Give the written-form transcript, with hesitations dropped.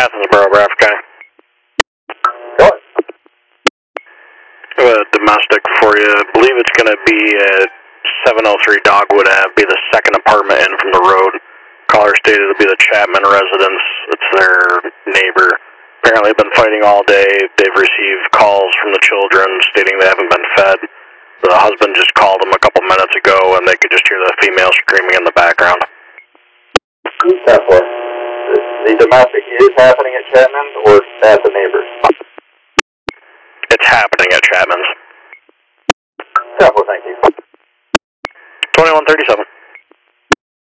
Athensboro, Bradford County. What? Domestic for you. I believe it's going to be at 703 Dogwood Ave, be the second apartment in from the road. Caller stated it'll be the Chapman residence. It's their neighbor. Apparently they've been fighting all day. They've received calls from the children stating they haven't been fed. The husband just called them a couple minutes ago and they could just hear the female screaming in the background. 10-4. The domestic is happening at Chapman's or at the neighbors? It's happening at Chapman's. 10-4, thank you. 2137.